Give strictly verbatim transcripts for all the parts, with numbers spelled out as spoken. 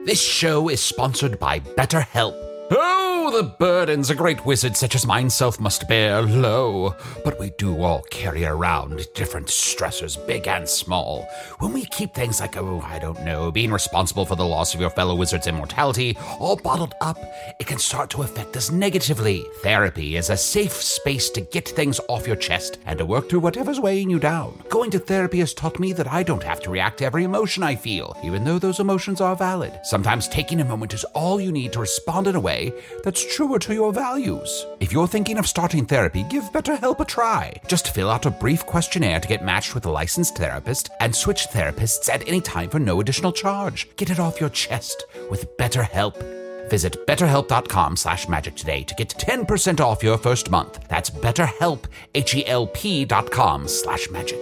This show is sponsored by BetterHelp. Oh, the burdens a great wizard such as myself must bear, lo. But we do all carry around different stressors, big and small. When we keep things like, oh, I don't know, being responsible for the loss of your fellow wizard's immortality, all bottled up, it can start to affect us negatively. Therapy is a safe space to get things off your chest and to work through whatever's weighing you down. Going to therapy has taught me that I don't have to react to every emotion I feel, even though those emotions are valid. Sometimes taking a moment is all you need to respond in a way that's truer to your values. If you're thinking of starting therapy, give BetterHelp a try. Just fill out a brief questionnaire to get matched with a licensed therapist and switch therapists at any time for no additional charge. Get it off your chest with BetterHelp. Visit betterhelp.com slash magic today to get ten percent off your first month. That's betterhelp, H-E-L-P dot com slash magic.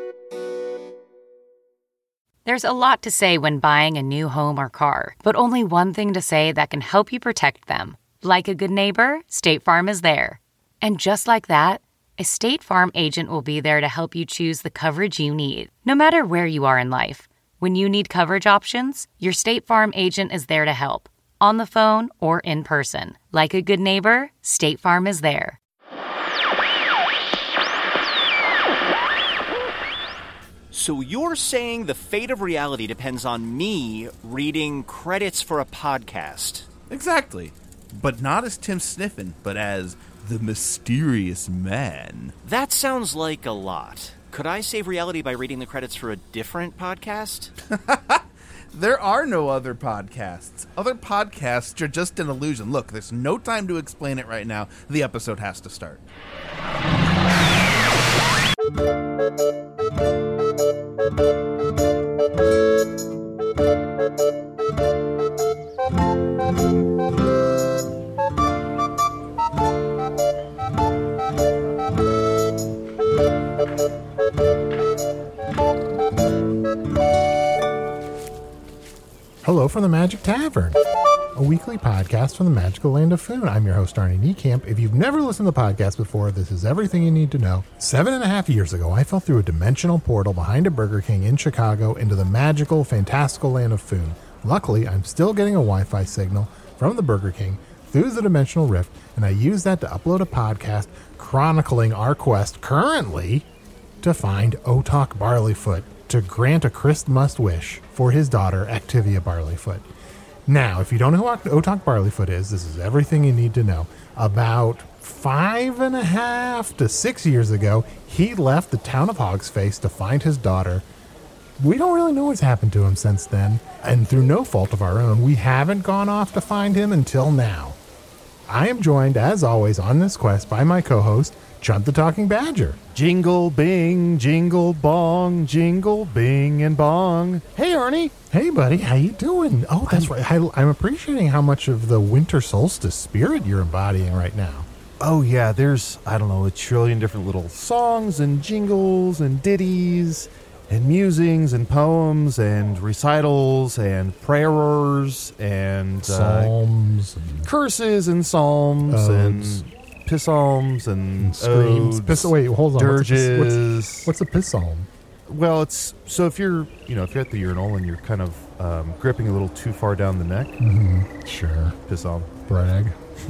There's a lot to say when buying a new home or car, but only one thing to say that can help you protect them. Like a good neighbor, State Farm is there. And just like that, a State Farm agent will be there to help you choose the coverage you need, no matter where you are in life. When you need coverage options, your State Farm agent is there to help, on the phone or in person. Like a good neighbor, State Farm is there. So you're saying the fate of reality depends on me reading credits for a podcast? Exactly. But not as Tim Sniffen, but as the mysterious man. That sounds like a lot. Could I save reality by reading the credits for a different podcast? There are no other podcasts. Other podcasts are just an illusion. Look, there's no time to explain it right now. The episode has to start. Hello from the Magic Tavern, a weekly podcast from the magical land of Foon. I'm your host, Arnie Niekamp. If you've never listened to the podcast before, this is everything you need to know. Seven and a half years ago, I fell through a dimensional portal behind a Burger King in Chicago into the magical, fantastical land of Foon. Luckily, I'm still getting a Wi-Fi signal from the Burger King through the dimensional rift, and I use that to upload a podcast chronicling our quest currently to find Otok Barleyfoot, to grant a Christmas wish for his daughter, Activia Barleyfoot. Now, if you don't know who Otok Barleyfoot is, this is everything you need to know. About five and a half to six years ago, he left the town of Hogsface to find his daughter. We don't really know what's happened to him since then, and through no fault of our own, we haven't gone off to find him until now. I am joined, as always, on this quest by my co-host, Chunt the Talking Badger. Jingle bing, jingle bong, jingle bing and bong. Hey, Arnie. Hey, buddy. How you doing? Oh, that's right. I, I'm appreciating how much of the winter solstice spirit you're embodying right now. Oh, yeah. There's, I don't know, a trillion different little songs and jingles and ditties and musings and poems and recitals and prayers and psalms, uh, and curses and psalms odes. and psalms and, and screams. Odes, piss, wait, hold on. dirges. What's a, what's, what's a piss psalm? Well, it's so if you're, you know, if you're at the urinal and you're kind of um, gripping a little too far down the neck. Mm-hmm. Sure. Piss psalm. Brag.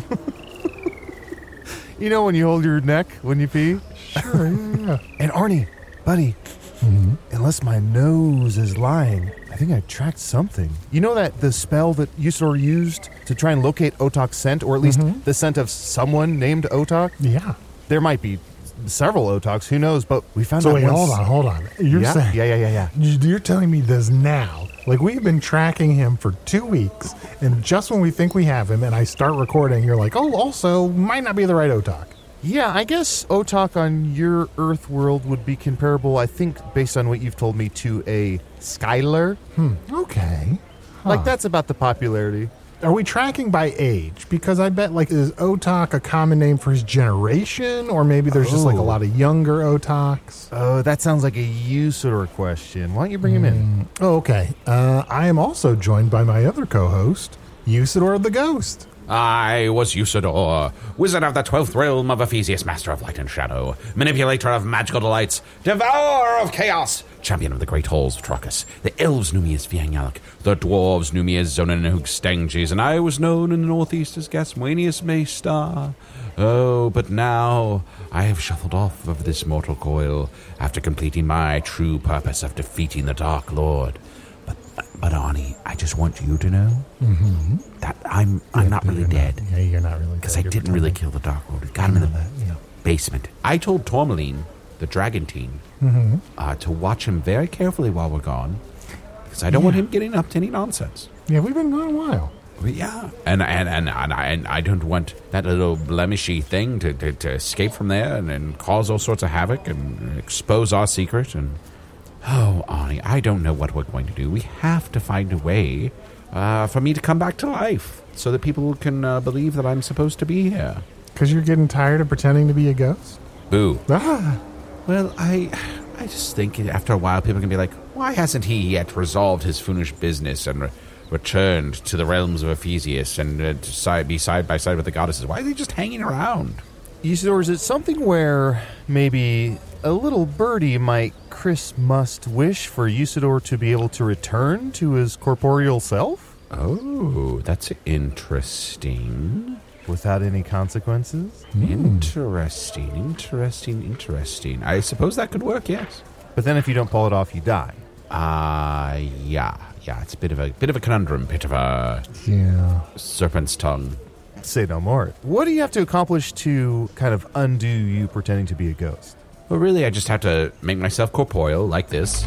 You know when you hold your neck when you pee? Sure, yeah. And Arnie, buddy, mm-hmm. unless my nose is lying, I think I tracked something. You know that the spell that Usador used to try and locate Otok's scent, or at least mm-hmm. the scent of someone named Otok? Yeah. There might be several Otoks, who knows, but we found so out wait, once. hold on, hold on. You're yeah, saying, yeah, yeah, yeah, yeah. You're telling me this now. Like, we've been tracking him for two weeks, and just when we think we have him, and I start recording, you're like, oh, also, might not be the right Otok. Yeah, I guess Otok on your Earth world would be comparable, I think, based on what you've told me, to a Skylar. Hmm, okay. Huh. Like, that's about the popularity. Are we tracking by age? Because I bet, like, is Otok a common name for his generation? Or maybe there's oh. just, like, a lot of younger Otoks? Oh, that sounds like a Usador question. Why don't you bring him in? Mm, oh, okay. Uh, I am also joined by my other co-host, Usador the Ghost. I was Usador, wizard of the twelfth realm of Ephesius, master of light and shadow, manipulator of magical delights, devourer of chaos, champion of the great halls of Trocus. The elves knew me as Fiangyalak, the dwarves knew me as Zonin Hoogstanges, and I was known in the northeast as Gaswanius Maystar. Oh, but now I have shuffled off of this mortal coil after completing my true purpose of defeating the Dark Lord. But, but Arnie, I just want you to know Mm-hmm. that I'm I'm Yeah, not really you're dead. Not, yeah, you're not really dead. Because I You're didn't really pretending. kill the Dark Lord. Got him in the that, yeah. basement. I told Tourmaline, the dragon teen, Mm-hmm. uh, to watch him very carefully while we're gone. Because I don't Yeah. want him getting up to any nonsense. Yeah, we've been gone a while. But yeah, and and, and, and, I, and I don't want that little blemishy thing to, to, to escape from there and, and cause all sorts of havoc and expose our secret. And oh, Arnie, I don't know what we're going to do. We have to find a way uh, for me to come back to life so that people can uh, believe that I'm supposed to be here. Because you're getting tired of pretending to be a ghost? Boo. Ah, Well, I I just think after a while people can be like, why hasn't he yet resolved his foolish business and re- returned to the realms of Ephesius and uh, to side, be side by side with the goddesses? Why is he just hanging around? Usador, is it something where maybe a little birdie might Chris must wish for Usador to be able to return to his corporeal self Oh, that's interesting. without any consequences? Interesting, interesting, interesting. I suppose that could work, yes. But then if you don't pull it off, you die. Uh, yeah. Yeah, it's a bit of a bit of a conundrum, bit of a yeah. serpent's tongue. Say no more. What do you have to accomplish to kind of undo you pretending to be a ghost? Well, really, I just have to make myself corporeal, like this,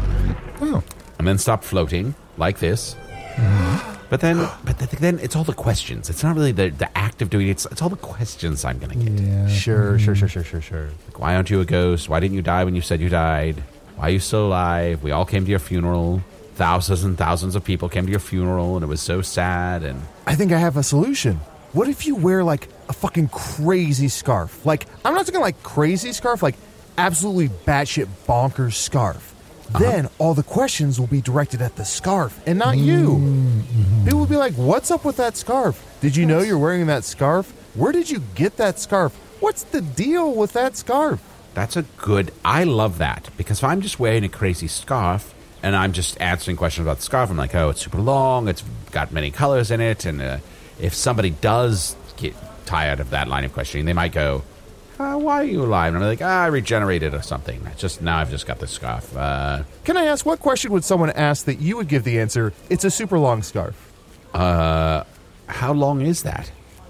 Oh. and then stop floating, like this. But then, but th- then it's all the questions. It's not really the, the act of doing it. It's, it's all the questions I'm going to get. Yeah. Sure, sure, sure, sure, sure, sure. Like, why aren't you a ghost? Why didn't you die when you said you died? Why are you still alive? We all came to your funeral. Thousands and thousands of people came to your funeral, and it was so sad. And I think I have a solution. What if you wear like a fucking crazy scarf? Like, I'm not talking like crazy scarf, like absolutely batshit bonkers scarf. Then all the questions will be directed at the scarf and not you. People will be like, what's up with that scarf? Did you know you're wearing that scarf? Where did you get that scarf? What's the deal with that scarf? that's a good. I love that, because if I'm just wearing a crazy scarf and I'm just answering questions about the scarf, I'm like, oh, it's super long. It's got many colors in it, and uh, if somebody does get tired of that line of questioning, they might go, Uh, why are you alive? And I'm like, ah, I regenerated or something. It's just now I've just got this scarf. Uh, Can I ask, what question would someone ask that you would give the answer, it's a super long scarf? uh, how long is that?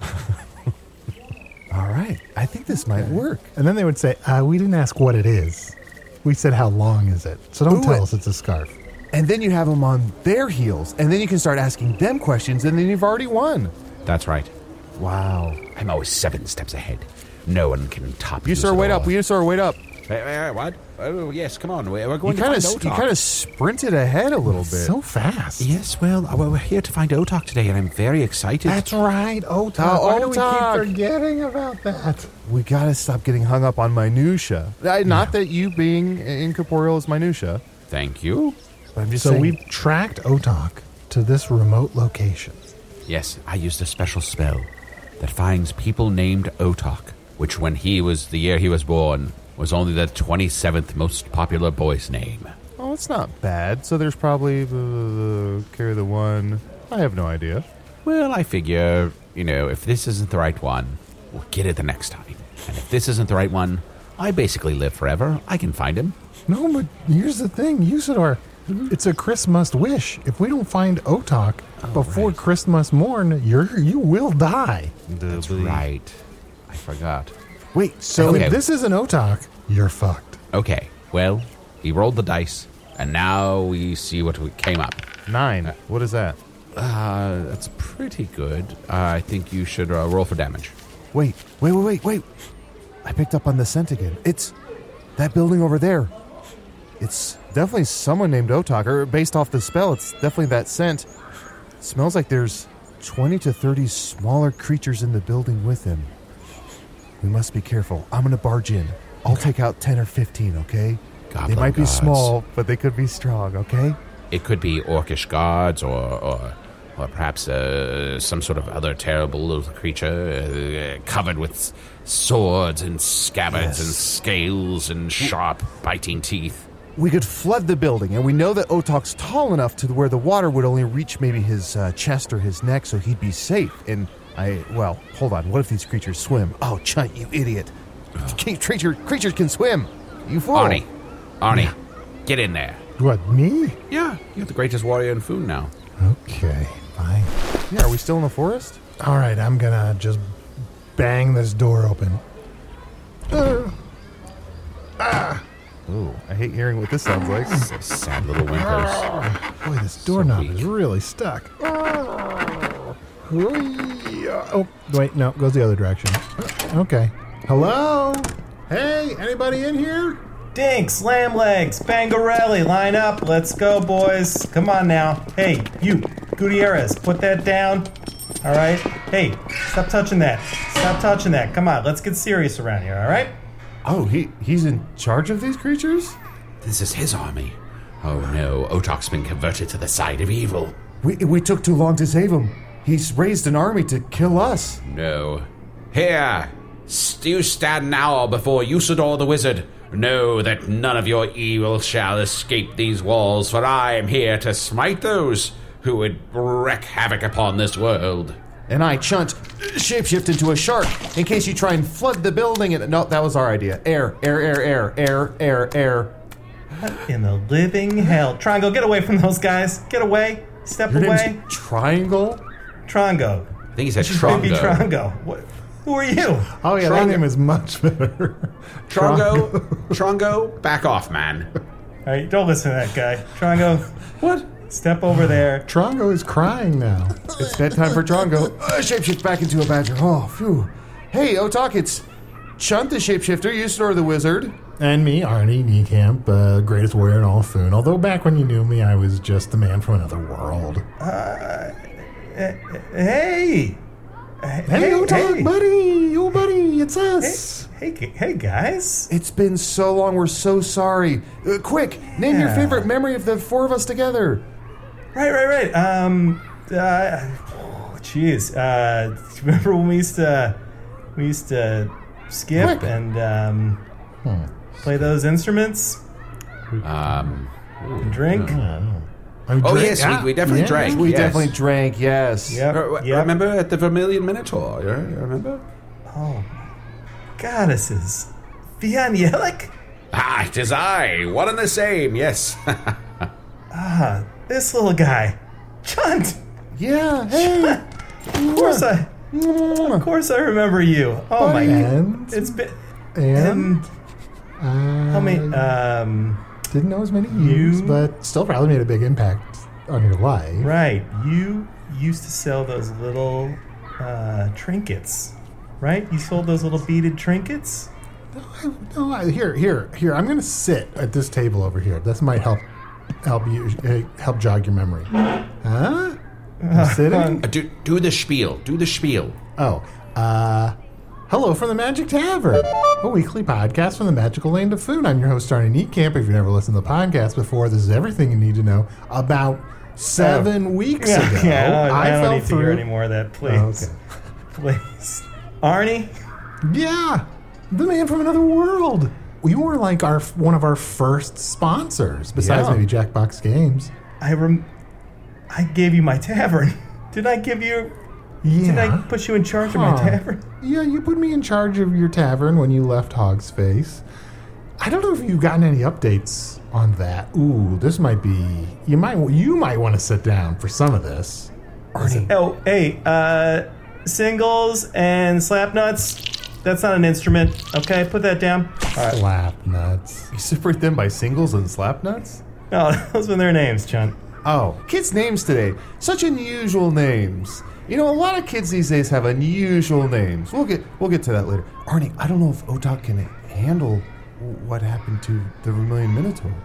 All right, I think this might work. And then they would say, uh, we didn't ask what it is. We said, how long is it? So don't Ooh, tell it- us it's a scarf. And then you have them on their heels, and then you can start asking them questions, and then you've already won. That's right. Wow. I'm always seven steps ahead. No one can top You, sir, wait up. You, sir, wait up. Wait, wait, wait, what? Oh, yes, come on. We're we're going You to kind find of you Otok. kind of sprinted ahead a little bit. So fast. Yes, well, uh, we're here to find Otok today, and I'm very excited. That's right. Otok. Oh, Why do we Otok. keep forgetting about that? We gotta stop getting hung up on minutia. Uh, not that you being incorporeal is minutia, Thank you. but I'm just So saying. we've tracked Otok to this remote location. Yes, I used a special spell that finds people named Otok, which when he was, the year he was born, was only the twenty-seventh most popular boy's name. Oh, it's not bad. So there's probably uh, carry the one. I have no idea. Well, I figure, you know, if this isn't the right one, we'll get it the next time. And if this isn't the right one, I basically live forever. I can find him. No, but here's the thing, Usador. It's a Chris must wish. If we don't find Otok before right. Chris must mourn, you're you will die. That's right. I forgot. Wait, So Okay. if this isn't Otok, you're fucked. Okay, well, we rolled the dice, and now we see what we came up. nine. What is that? Uh, that's pretty good. Uh, I think you should uh, roll for damage. Wait, wait, wait, wait, wait. I picked up on the scent again. It's that building over there. It's definitely someone named Otok, or based off the spell, it's definitely that scent. It smells like there's twenty to thirty smaller creatures in the building with him. We must be careful. I'm going to barge in. I'll take out ten or fifteen, okay? Goblin they might be gods. small, but they could be strong, okay? It could be orcish gods or, or Or perhaps uh, some sort of other terrible little creature uh, covered with swords and scabbards Yes. and scales and sharp, biting teeth. We could flood the building, and we know that Otok's tall enough to where the water would only reach maybe his uh, chest or his neck, so he'd be safe. And I, well, hold on. What if these creatures swim? Oh, Chunt, you idiot. Creature, creatures can swim. You fool. Arnie, Arnie, get in there. What, me? Yeah, you're the greatest warrior in Foon now. Okay, fine. Yeah, are we still in the forest? All right, I'm gonna just bang this door open. Uh, ah. Ooh, I hate hearing what this sounds like. So sad little whimpers. Boy, this doorknob weak. is really stuck. Oh, wait, no, goes the other direction. Okay. Hello? Hey, anybody in here? Dinks, lamb legs, Bangarelli, line up. Let's go, boys. Come on now. Hey, you, Gutierrez, put that down. All right? Hey, stop touching that. Stop touching that. Come on, let's get serious around here, all right? Oh, he he's in charge of these creatures? This is his army. Oh no, Otok's been converted to the side of evil. We we took too long to save him. He's raised an army to kill us. No. Here, st- you stand now before Usador the Wizard. Know that none of your evil shall escape these walls, for I am here to smite those who would wreak havoc upon this world. And I, Chunt, shapeshift into a shark in case you try and flood the building. And no, that was our idea. Air, air, air, air, air, air, air. What in the living hell? Triangle, get away from those guys. Get away. Step Your away. name's Triangle? Trongo. I think he said Baby Trongo. Trongo. What? Who are you? Oh, yeah, Trongo. that name is much better. Trongo, Trongo, back off, man. All right, don't listen to that guy. Trongo, What? step over there. Trongo is crying now. It's bedtime for Trongo. Uh, shapeshift back into a badger. Oh, phew. Hey, Otok, it's Chunt the shapeshifter, Usador the wizard. And me, Arnie Niekamp, uh, greatest warrior in all of Foon. Although back when you knew me, I was just the man from another world. Hey. Hey, Otok, hey. buddy! Oh, buddy, it's us! Hey, hey, hey, guys. It's been so long. We're so sorry. Uh, quick, name your Yeah. favorite memory of the four of us together. Right, right, right. Um, uh, jeez. Uh, remember when we used to, we used to skip Quick. and um, play those instruments Um. and drink? I Oh drink- yes, ah, we, we definitely yeah. drank. We yes. definitely drank, yes. Yep. Uh, yep. Remember at the Vermilion Minotaur? Yeah, you remember? Oh, goddesses. Vian Yelik? Ah, it is I. One and the same. Yes. Ah, this little guy. Chunt. Yeah, hey. Of course I, of course I remember you. Oh my god. And, It's been, and um, how many, um, didn't know as many years, You- but still probably made a big impact on your life. right, you used to sell those little, uh, trinkets, right? You sold those little beaded trinkets? No, I, here, here, here. I'm going to sit at this table over here. This might help help you uh, help jog your memory. Huh? I'm sitting? Uh, do, do the spiel. Do the spiel. Oh, uh, hello from the Magic Tavern, a weekly podcast from the magical land of Foon. I'm your host, Arnie Niekamp. If you've never listened to the podcast before, this is everything you need to know. About seven weeks Yeah, ago, yeah, I don't, I don't fell need to through. hear any more of that, please. Oh, okay. Please. Arnie? Yeah, the man from another world. You were like our one of our first sponsors, besides Yeah. maybe Jackbox Games. I rem- I gave you my tavern. Did I give you... Yeah. Did I put you in charge of my Huh. tavern? Yeah, you put me in charge of your tavern when you left Hog's Face. I don't know if you've gotten any updates on that. Ooh, this might be. You might. You might want to sit down for some of this. Arnie. Oh, hey, uh, singles and slap nuts. That's not an instrument. Okay, put that down. All right. Slap nuts. You separate them by singles and slapnuts? No, those were their names, Chunt. Oh, kids' names today. Such unusual names. You know, a lot of kids these days have unusual names. We'll get we'll get to that later. Arnie, I don't know if Otok can handle what happened to the Vermilion Minotaur.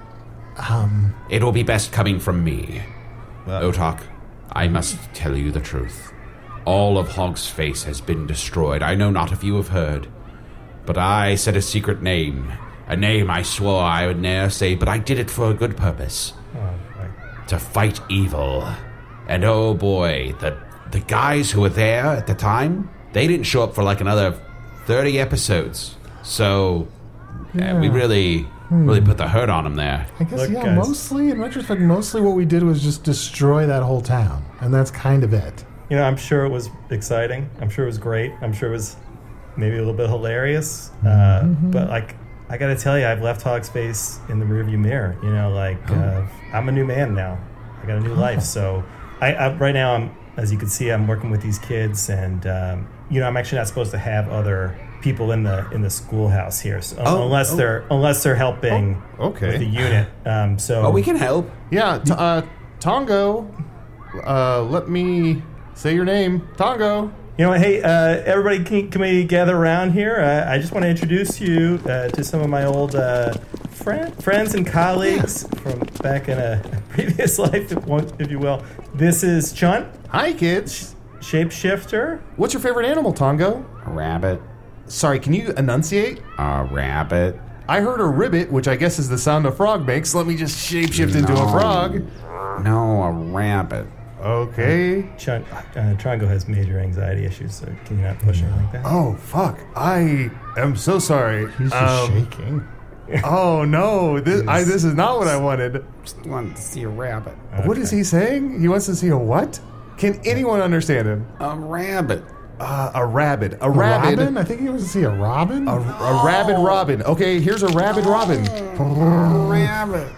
Um. It will be best coming from me. Otok, I must tell you the truth. All of Hog's Face has been destroyed. I know not if you have heard, but I said a secret name. A name I swore I would ne'er say, but I did it for a good purpose. Oh, right. To fight evil. And oh boy, the the guys who were there at the time, they didn't show up for like another thirty episodes. So Yeah. uh, we really, really put the hurt on them there. I guess, Look, yeah, guys. mostly, in retrospect, mostly what we did was just destroy that whole town. And that's kind of it. You know, I'm sure it was exciting. I'm sure it was great. I'm sure it was maybe a little bit hilarious. Uh, but, like, I got to tell you, I've left Hog's Face in the rearview mirror. You know, like, uh, I'm a new man now. I got a new life. So, I, I right now, I'm as you can see, I'm working with these kids. And, um, you know, I'm actually not supposed to have other people in the in the schoolhouse here, so, Oh, unless oh. they're unless they're helping Oh, okay. with the unit. Um, so Oh, we can help. Yeah, t- uh, Tongo, uh, let me say your name. Tongo. You know, hey, uh, everybody, can, can we gather around here? Uh, I just want to introduce you uh, to some of my old uh, friend, friends and colleagues from back in a previous life, if, one, if you will. This is Chunt, Hi, kids. shapeshifter. What's your favorite animal, Tongo? A rabbit. Sorry, can you enunciate? A rabbit. I heard a ribbit, which I guess is the sound a frog makes. Let me just shapeshift into a frog. No, a rabbit. Okay. Chunt, uh, Triangle has major anxiety issues, so can you not push her like that? Oh, fuck. I am so sorry. He's just Um, shaking. Oh, no. This, I, this is not what I wanted. Just wanted to see a rabbit. What is he saying? He wants to see a what? Can anyone understand him? A rabbit. Uh, a rabbit. A, A rabbit. robin? I think he wants to see a robin. A, a rabid robin. Okay, here's a rabid robin. A rabbit.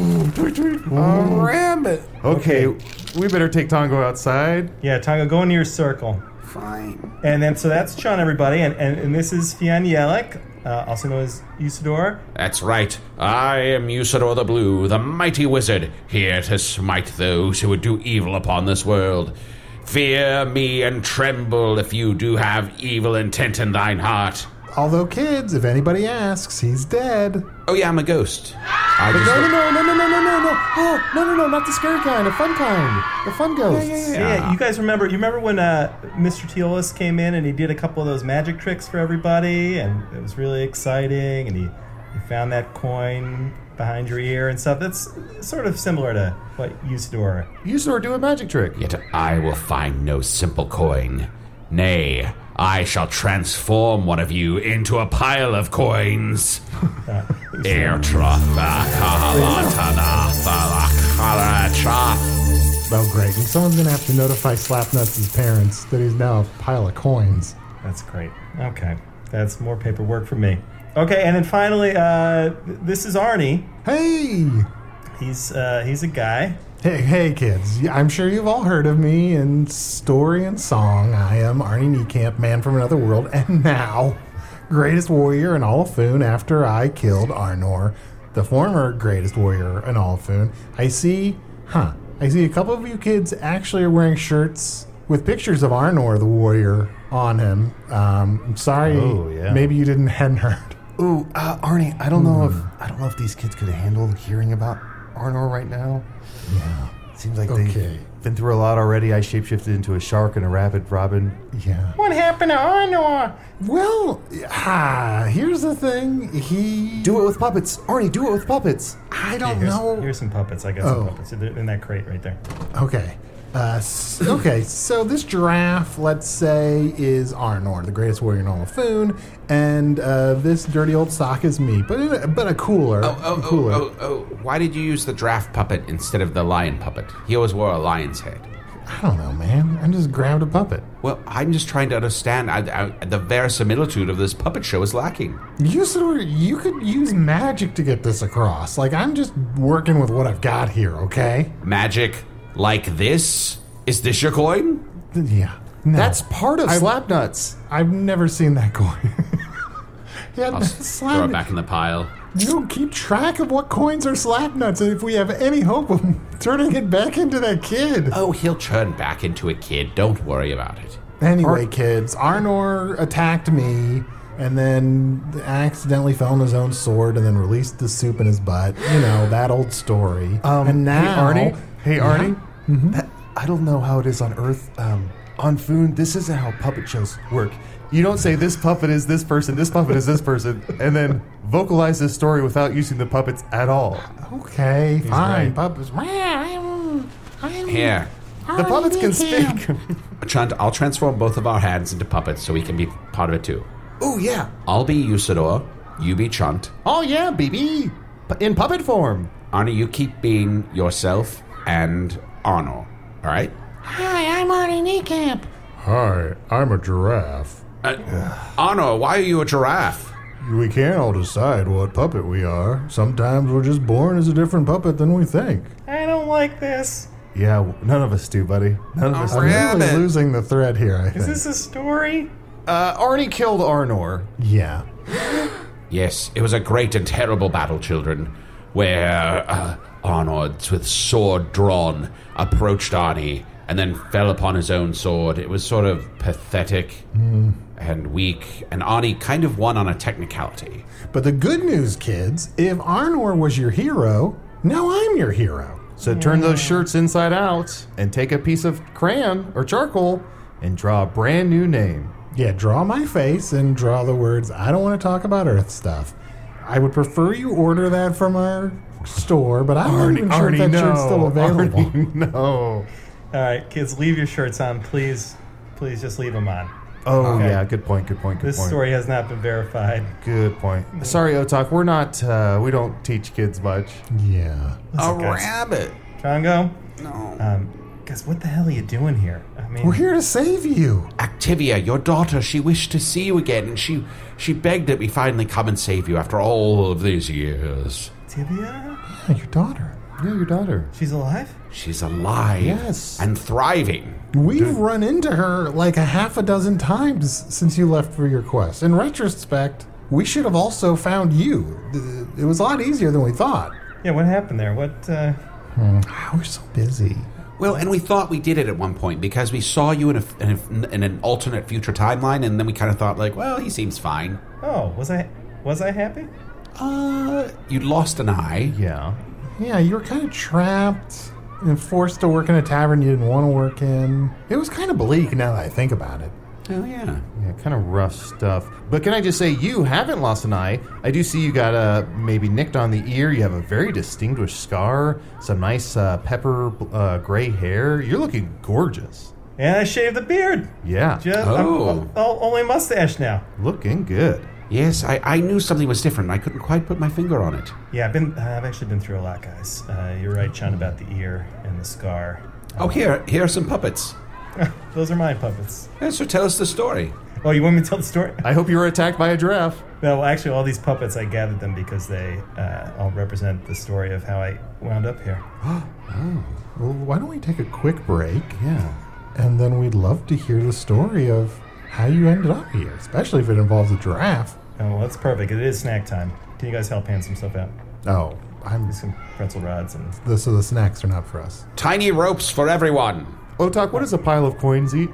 A rabbit. Okay, we better take Tongo outside. Yeah, Tonga, go into your circle. Fine. And then, so that's Chunt, everybody, and, and, and this is Fian Yelek, uh, also known as Usador. That's right. I am Usador the Blue, the mighty wizard, here to smite those who would do evil upon this world. Fear me and tremble if you do have evil intent in thine heart. Although, kids, if anybody asks, he's dead. Oh yeah, I'm a ghost. I But just no, no, no, no, no, no, no, no, no. Oh, no, no, no, not the scary kind, the fun kind. The fun ghosts. So, yeah, you guys remember, you remember when uh, Mister Teolis came in and he did a couple of those magic tricks for everybody, and it was really exciting, and he, he found that coin behind your ear and stuff. That's sort of similar to what Usador. You sort of do a magic trick. Yet I will find no simple coin. Nay, I shall transform one of you into a pile of coins. Oh, great. And someone's going to have to notify Slapnuts' parents that he's now a pile of coins. That's great. Okay, that's more paperwork for me. Okay, and then finally, uh, this is Arnie. Hey! He's uh, he's a guy. Hey, hey, kids. I'm sure you've all heard of me in story and song. I am Arnie Niekamp, man from another world, and now greatest warrior in all of Foon after I killed Arnor, the former greatest warrior in all of Foon. I see, huh, I see a couple of you kids actually are wearing shirts with pictures of Arnor, the warrior, on him. Um, I'm sorry, Oh, yeah. maybe you didn't hadn't heard. Ooh, uh, Arnie, I don't know if I don't know if these kids could handle hearing about Arnor right now. Yeah, Seems like Okay. they've been through a lot already. I shapeshifted into a shark and a rabid robin. yeah. What happened to Arnor? Well, ah, here's the thing. He... Do it with puppets, Arnie. Do it with puppets. I don't Here's, know. here's some puppets. I got Oh. some puppets They're in that crate right there. Okay. Uh, s- okay, so this giraffe, let's say, is Arnor, the greatest warrior in all of Foon, and uh, this dirty old sock is me, but in a, but a cooler. Oh, oh, a cooler. oh, oh, oh. Why did you use the giraffe puppet instead of the lion puppet? He always wore a lion's head. I don't know, man. I just grabbed a puppet. Well, I'm just trying to understand. I, I, the verisimilitude of this puppet show is lacking. You sort of, you could use magic to get this across. Like, I'm just working with what I've got here, okay? Magic like this? Is this your coin? Yeah. No, That's part of I- Slapnuts. I've never seen that coin. yeah, I'll that's s- throw slap. it back in the pile. You don't keep track of what coins are slap nuts, and if we have any hope of turning it back into that kid. Oh, he'll turn back into a kid. Don't worry about it. Anyway, kids, Arnor attacked me and then accidentally fell on his own sword and then released the soup in his butt. You know, that old story. Um, and now, hey, Arnie. Hey, Yeah? Arnie. That, I don't know how it is on Earth. Um, on Foon, this isn't how puppet shows work. You don't say this puppet is this person, this puppet is this person, and then vocalize this story without using the puppets at all. Okay, fine. right. Puppets. I'm, I'm, Here, The puppets can speak. Chunt, I'll transform both of our hands into puppets so we can be part of it too. Oh, yeah. I'll be Usador, you be Chunt. Oh, yeah, baby. Pu- In puppet form. Arnie, you keep being yourself and Arno, all right? Hi, I'm Arnie Niekamp. Hi, I'm a giraffe. Uh, Arno, why are you a giraffe? We can't all decide what puppet we are. Sometimes we're just born as a different puppet than we think. I don't like this. Yeah, none of us do, buddy. None of us I'm do. really losing the thread here, I think. Is this a story? Uh, Arnie killed Arnor. Yeah. Yes, it was a great and terrible battle, children, where uh, Arno, with sword drawn, approached Arnie and then fell upon his own sword. It was sort of pathetic mm. and weak, and Arnie kind of won on a technicality. But the good news, kids, if Arnor was your hero, now I'm your hero. So turn those shirts inside out and take a piece of crayon or charcoal and draw a brand new name. Yeah, draw my face and draw the words, I don't want to talk about Earth stuff. I would prefer you order that from our store, but I'm not even sure if that no. shirt's still available. Arnie, no. All right, kids, leave your shirts on, please. Please just leave them on. Oh, Okay. yeah, good point, good point, good This point. story has not been verified. Good point. Sorry, Otak, we're not, uh, we don't teach kids much. Yeah. A Listen, guys. rabbit. Congo? No. Um, guys, what the hell are you doing here? I mean, We're here to save you. Activia, your daughter, she wished to see you again, and she she begged that we finally come and save you after all of these years. Tibia? Yeah, your daughter. Yeah, your daughter. She's alive? She's alive Yes. and thriving. We've run into her like a half a dozen times since you left for your quest. In retrospect, we should have also found you. It was a lot easier than we thought. Yeah, what happened there? What, uh... Hmm. We're so busy. Well, and we thought we did it at one point because we saw you in, a, in, a, in an alternate future timeline, and then we kind of thought, like, well, he seems fine. Oh, was I... Was I happy? Uh, you lost an eye. Yeah. Yeah, you were kind of trapped and forced to work in a tavern you didn't want to work in. It was kind of bleak now that I think about it. Oh, yeah. Yeah, kind of rough stuff. But can I just say, you haven't lost an eye. I do see you got uh, maybe nicked on the ear. You have a very distinguished scar, some nice uh, pepper uh, gray hair. You're looking gorgeous. And I shaved the beard. Yeah. Just, Oh. I'm, I'm only mustache now. Looking good. Yes, I, I knew something was different. I couldn't quite put my finger on it. Yeah, I've been. I've actually been through a lot, guys. Uh, you're right, Chun, about the ear and the scar. Oh, here, here are some puppets. Those are my puppets. Yeah, so tell us the story. Oh, you want me to tell the story? I hope you were attacked by a giraffe. No, actually, all these puppets, I gathered them because they uh, all represent the story of how I wound up here. Oh. Well, why don't we take a quick break? Yeah. And then we'd love to hear the story of how you ended up here, especially if it involves a giraffe. Oh, well, that's perfect. It is snack time. Can you guys help hand some stuff out? Oh, I'm. Some pretzel rods and... The, so the snacks are not for us. Tiny ropes for everyone. Otak, what does a pile of coins eat?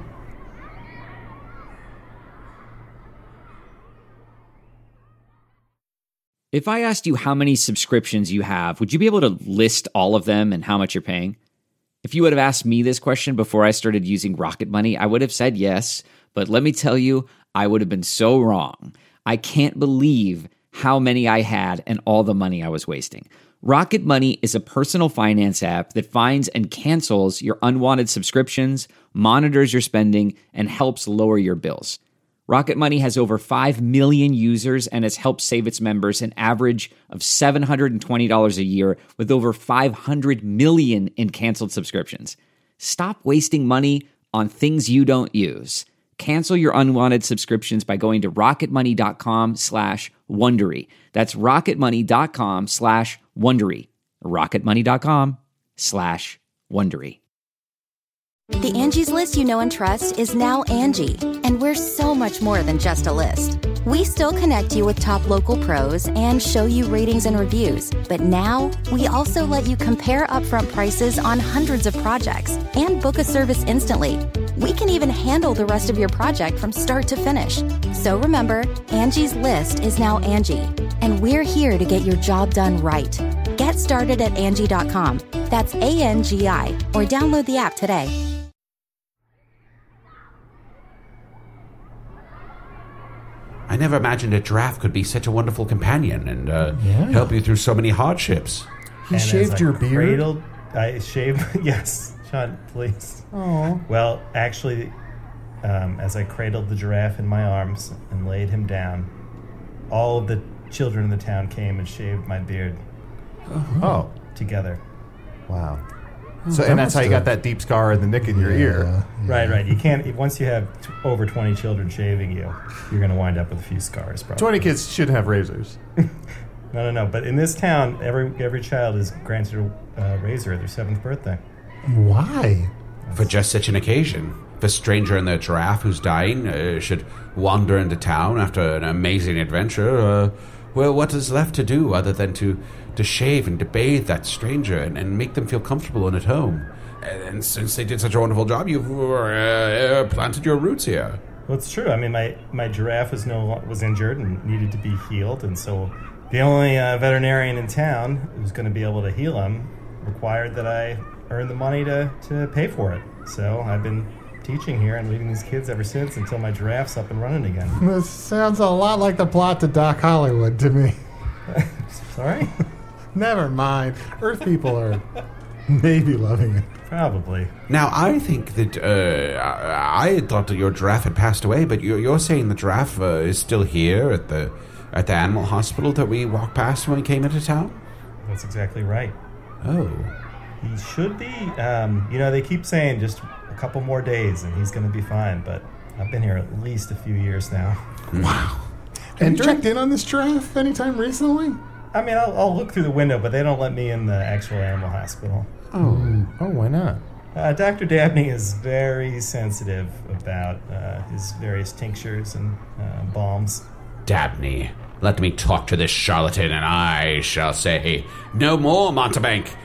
If I asked you how many subscriptions you have, would you be able to list all of them and how much you're paying? If you would have asked me this question before I started using Rocket Money, I would have said yes, but let me tell you, I would have been so wrong. I can't believe how many I had and all the money I was wasting. Rocket Money is a personal finance app that finds and cancels your unwanted subscriptions, monitors your spending, and helps lower your bills. Rocket Money has over five million users and has helped save its members an average of seven hundred twenty dollars a year with over five hundred million in canceled subscriptions. Stop wasting money on things you don't use. Cancel your unwanted subscriptions by going to rocketmoney.com slash Wondery. That's rocketmoney.com slash Wondery. rocketmoney.com slash Wondery. The Angie's List you know and trust is now Angie, and we're so much more than just a list. We still connect you with top local pros and show you ratings and reviews, but now we also let you compare upfront prices on hundreds of projects and book a service instantly. We can even handle the rest of your project from start to finish. So remember, Angie's List is now Angie, and we're here to get your job done right. Get started at Angie dot com. That's A N G I, or download the app today. I never imagined a giraffe could be such a wonderful companion and uh, Yeah. help you through so many hardships. He And as shaved I your beard? Cradled, I shaved, yes. Sean, please. Oh. Well, actually, um, as I cradled the giraffe in my arms and laid him down, all of the children in the town came and shaved my beard. Oh. Together. Wow. So, and that's how you got that deep scar in the nick in your Yeah, ear. yeah. Right, right. You can't, once you have t- over twenty children shaving you, you're going to wind up with a few scars, probably. twenty kids should have razors. No, no, no. But in this town, every every child is granted a uh, razor at their seventh birthday. Why? For just such an occasion. The stranger and the giraffe who's dying uh, should wander into town after an amazing adventure. Uh, well, what is left to do other than to, to shave and to bathe that stranger and, and make them feel comfortable and at home? And since they did such a wonderful job, you've uh, uh, planted your roots here. Well, it's true. I mean, my, my giraffe was no was injured and needed to be healed, and so the only uh, veterinarian in town who was going to be able to heal him required that I earn the money to, to pay for it. So I've been teaching here and leaving these kids ever since until my giraffe's up and running again. This sounds a lot like the plot to Doc Hollywood to me. Sorry? Never mind. Earth people are maybe loving it. Probably. Now, I think that uh, I, I thought that your giraffe had passed away, but you're, you're saying the giraffe uh, is still here at the at the animal hospital that we walked past when we came into town? That's exactly right. Oh. He should be, um, you know, they keep saying just a couple more days and he's going to be fine, but I've been here at least a few years now. Wow. Have you checked in on this giraffe anytime recently? I mean, I'll, I'll look through the window, but they don't let me in the actual animal hospital. Oh, oh, why not? Uh, Doctor Dabney is very sensitive about uh, his various tinctures and uh, balms. Dabney, let me talk to this charlatan, and I shall say, no more, Montebank.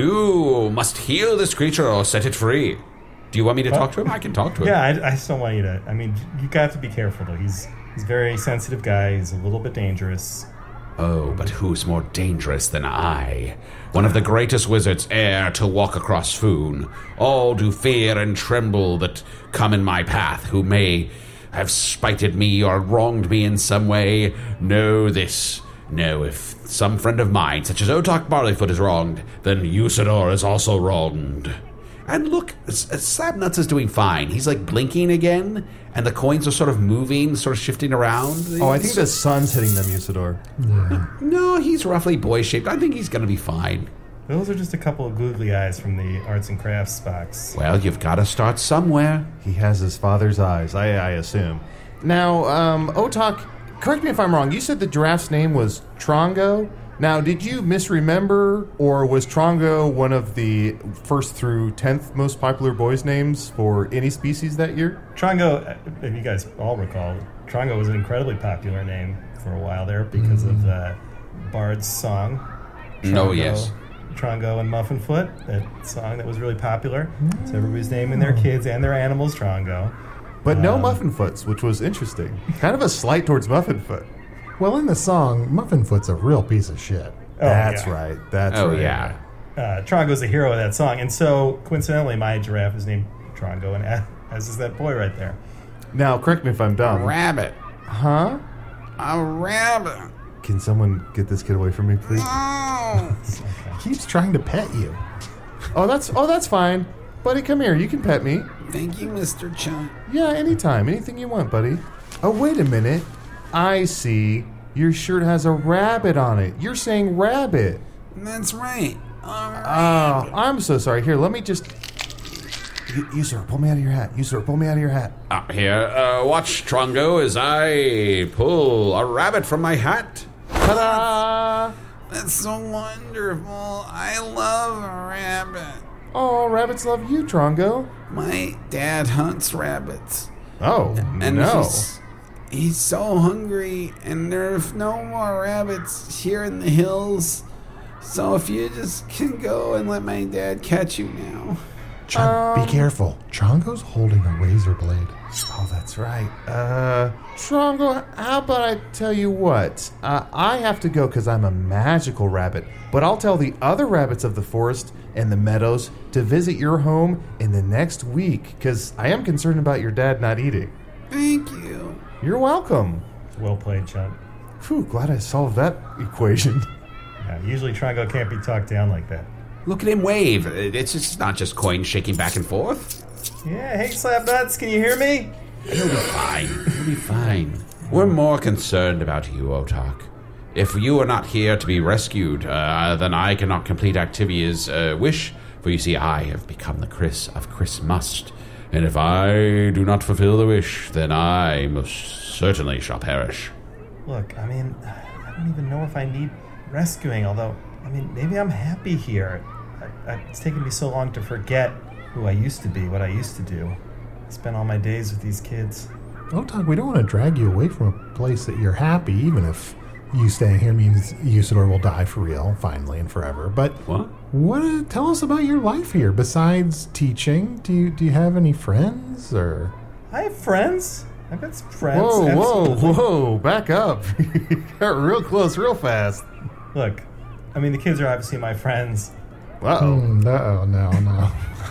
You must heal this creature or set it free. Do you want me to What? talk to him? I can talk to him. Yeah, I, I just don't want you to. I mean, you got to be careful, though. He's he's a very sensitive guy. He's a little bit dangerous. Oh, but who's more dangerous than I? One of the greatest wizards e'er to walk across Foon. All do fear and tremble that come in my path, who may have spited me or wronged me in some way. Know this. Know if some friend of mine, such as Otok Barleyfoot, is wronged, then Usador is also wronged. And look, S- Slapnuts is doing fine. He's like blinking again, and the coins are sort of moving, sort of shifting around. Oh, I think the sun's hitting them, Usador. Yeah. No, he's roughly boy-shaped. I think he's going to be fine. Those are just a couple of googly eyes from the arts and crafts box. Well, you've got to start somewhere. He has his father's eyes, I, I assume. Now, um, Otok, correct me if I'm wrong. You said the giraffe's name was Trongo? Now, did you misremember, or was Trongo one of the first through tenth most popular boys' names for any species that year? Trongo, if you guys all recall, Trongo was an incredibly popular name for a while there because of uh, Bard's song. No, Trongo- yes. Trongo and Muffinfoot, that song that was really popular. So everybody's naming their kids and their animals Trongo. But no Um, Muffinfoots, which was interesting. Kind of a slight towards Muffinfoot. Well, in the song, Muffinfoot's a real piece of shit. Oh, That's yeah. right. That's Oh, right. yeah. Uh, Trongo's the hero of that song. And so, coincidentally, my giraffe is named Trongo, and a- as is that boy right there. Now, correct me if I'm dumb. Rabbit. Huh? A rabbit. Can someone get this kid away from me, please? Oh. Keeps trying to pet you. Oh, that's oh, that's fine. Buddy, come here. You can pet me. Thank you, Mister Chun. Yeah, anytime. Anything you want, buddy. Oh, wait a minute. I see. Your shirt has a rabbit on it. You're saying rabbit. That's right. Oh, I'm so sorry. Here, let me just... You, you sir, pull me out of your hat. You, sir, pull me out of your hat. Uh, here, uh, watch, Trongo, as I pull a rabbit from my hat. Ta-da! That's so wonderful. I love a rabbit. Oh, rabbits love you, Trongo. My dad hunts rabbits. Oh, And no. he's, he's so hungry, and there's no more rabbits here in the hills. So if you just can go and let my dad catch you now. Chun, Um, be careful. Trongo's holding a razor blade. Oh, that's right. Uh, Trongo, how about I tell you what? Uh, I have to go because I'm a magical rabbit, but I'll tell the other rabbits of the forest and the meadows to visit your home in the next week because I am concerned about your dad not eating. Thank you. You're welcome. Well played, Chun. Phew, glad I solved that equation. Yeah, usually Trongo can't be talked down like that. Look at him wave. It's just not just coins shaking back and forth. Yeah, hey, Slapnuts, can you hear me? He'll be fine. He'll be fine. We're more concerned about you, Otak. If you are not here to be rescued, uh, then I cannot complete Activia's uh, wish, for you see, I have become the Chris of Chris Must, and if I do not fulfill the wish, then I most certainly shall perish. Look, I mean, I don't even know if I need rescuing, although, I mean, maybe I'm happy here. I, I, it's taken me so long to forget who I used to be, what I used to do. I spent all my days with these kids. Otak, we don't want to drag you away from a place that you're happy, even if you staying here means Usador will die for real, finally and forever. But what? What? Tell us about your life here. Besides teaching, do you do you have any friends or? I have friends. I've got some friends. Whoa, absolutely. whoa, whoa! Back up! You got real close, real fast. Look, I mean, the kids are obviously my friends. Uh oh. Mm, no, no, no.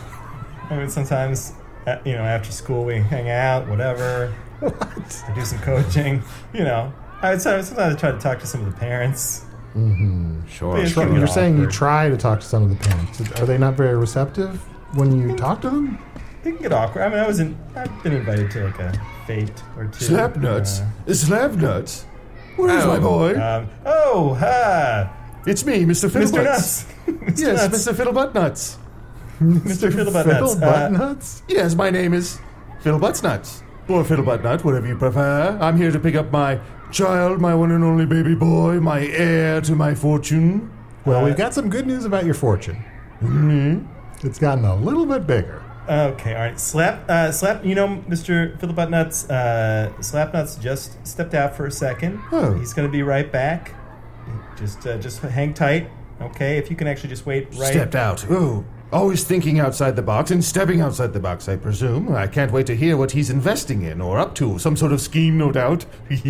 I mean, sometimes, you know, after school we hang out, whatever. What? I do some coaching. You know, I sometimes I try to talk to some of the parents. Mm-hmm. Sure. But it's So gonna you're get saying you awkward. try to talk to some of the parents. Are they not very receptive when you talk to them? It can get awkward. I mean, I was in. I've been invited to like a fete or two. Slapnuts. Uh, Slapnuts. Where's Oh. my boy? um, oh, ha! It's me, Mister Fiddlebutt. Mister Nuts. Mister Yes, Nuts. Mister Fiddlebutt Nuts. Mister Fiddlebutt Nuts. Fiddlebutt Uh, Nuts? Yes, my name is Fiddlebutt Nuts. Or Fiddlebutt Nut, whatever you prefer. I'm here to pick up my child, my one and only baby boy, my heir to my fortune. Well, we've got some good news about your fortune. Mm-hmm. It's gotten a little bit bigger. Okay, all right. Slap, uh, slap. You know, Mister Fiddlebutt Nuts. Uh, Slapnuts just stepped out for a second. Oh. He's going to be right back. Just, uh, just hang tight. Okay, if you can actually just wait right. Stepped out. Oh, always thinking outside the box and stepping outside the box, I presume. I can't wait to hear what he's investing in or up to. Some sort of scheme, no doubt.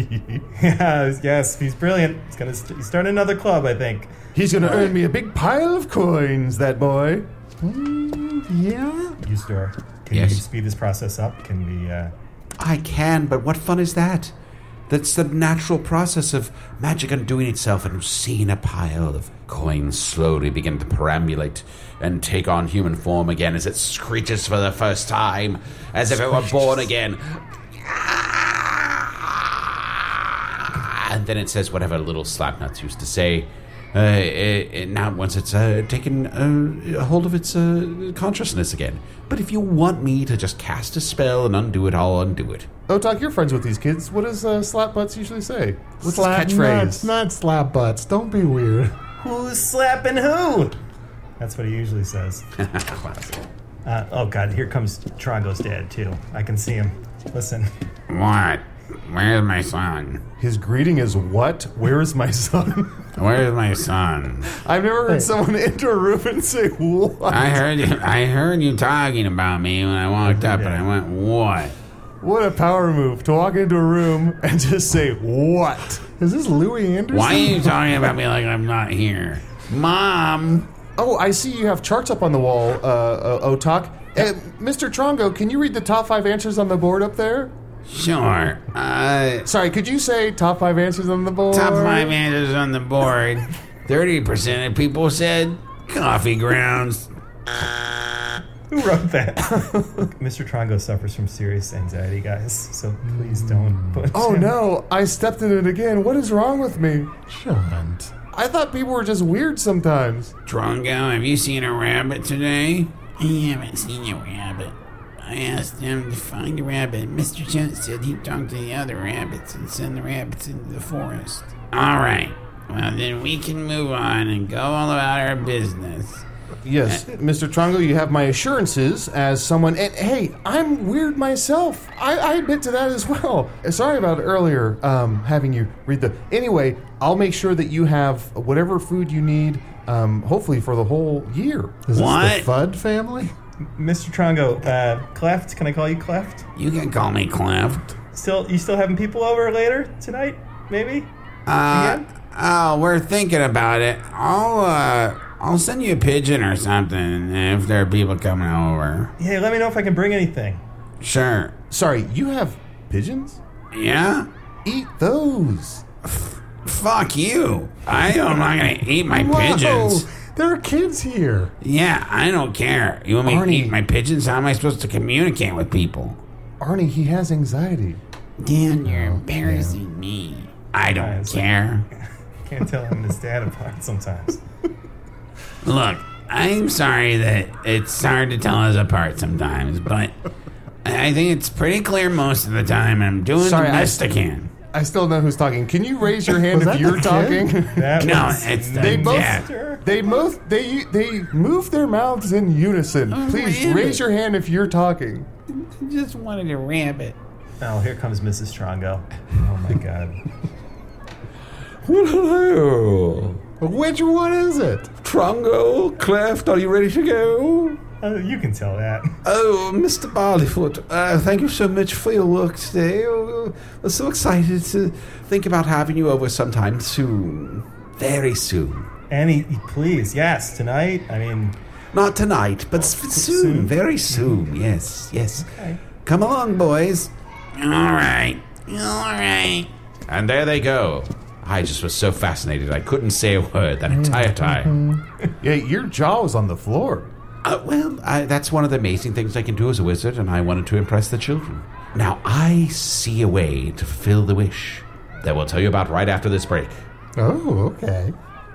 Yeah, yes, he's brilliant. He's going to st- start another club, I think. He's going to earn me a big pile of coins, that boy. Mm, yeah? Usador, can Yes. you speed this process up? Can we? Uh... I can, but what fun is that? That's the natural process of magic undoing itself and seeing a pile of coins slowly begin to perambulate and take on human form again as it screeches for the first time, as if it were born again. And then it says whatever little Slapnuts used to say. Uh, it, it, now, once it's uh, taken uh, hold of its uh, consciousness again. But if you want me to just cast a spell and undo it, I'll undo it. Otak, you're friends with these kids. What does uh, Slapbutts usually say? What's Slap his nuts, catchphrase? not slap butts. Don't be weird. Who's slapping who? That's what he usually says. Classic. Uh, oh God, here comes Trongo's dad too. I can see him. Listen. What? Where's my son? His greeting is, what? Where is my son? Where's my son? I've never heard Hey. someone enter a room and say, what? I heard you. I heard you talking about me when I walked up, and I went, "What?" What a power move to walk into a room and just say, what? Is this Louis Anderson? Why are you talking about me like I'm not here, Mom? Oh, I see you have charts up on the wall, uh, uh, Otak. Uh, Mister Trongo, can you read the top five answers on the board up there? Sure. Uh, Sorry, could you say top five answers on the board? top five answers on the board. Thirty percent of people said coffee grounds. Who wrote that? Mister Trongo suffers from serious anxiety, guys. So please don't put Oh him- no, I stepped in it again. What is wrong with me? Shunt. I thought people were just weird sometimes. Trongo, have you seen a rabbit today? I haven't seen a rabbit. I asked him to find a rabbit. Mister Chunt said he'd talk to the other rabbits and send the rabbits into the forest. All right. Well, then we can move on and go all about our business. Yes, Mister Trongo, you have my assurances as someone. And hey, I'm weird myself. I, I admit to that as well. Sorry about earlier um, having you read the. Anyway, I'll make sure that you have whatever food you need, um, hopefully for the whole year. Is this What? the Fudd family? Mister Trongo, uh, Cleft, can I call you Cleft? You can call me Cleft. Still, you still having people over later tonight? Maybe? Uh, Again? oh, we're thinking about it. I'll, uh, I'll send you a pigeon or something if there are people coming over. Hey, let me know if I can bring anything. Sure. Sorry, you have pigeons? Yeah? Eat those. Fuck you. I am not gonna eat my Whoa. pigeons. There are kids here. Yeah, I don't care. You want me Arnie. to eat my pigeons? How am I supposed to communicate with people? Arnie, he has anxiety. Dan, you're embarrassing me. I don't Guys, care. Can't tell him and his dad apart sometimes. Look, I'm sorry that it's hard to tell us apart sometimes, but I think it's pretty clear most of the time. I'm doing Sorry, the best I- I can. I still know who's talking. Can you raise your hand Was if that you're the talking? kid? That No, was it's the They both, dad. they both, they they move their mouths in unison. Please really? raise your hand if you're talking. Just wanted a rabbit. Oh, here comes Missus Strongo. Oh my God. Well, hello. Which one is it? Trongo, Cleft, are you ready to go? Oh, you can tell that. Oh, Mister Barleyfoot, uh, thank you so much for your work today. Oh, we're so excited to think about having you over sometime soon. Very soon. Annie, please, yes, tonight. I mean, Not tonight, but s- soon. soon? Very soon. Yes, yes. okay. Come along, boys. All right. All right. And there they go. I just was so fascinated I couldn't say a word that entire time. Yeah, your jaw was on the floor. Uh, well, I, that's one of the amazing things I can do as a wizard, and I wanted to impress the children. Now, I see a way to fulfill the wish that we'll tell you about right after this break. Oh, okay.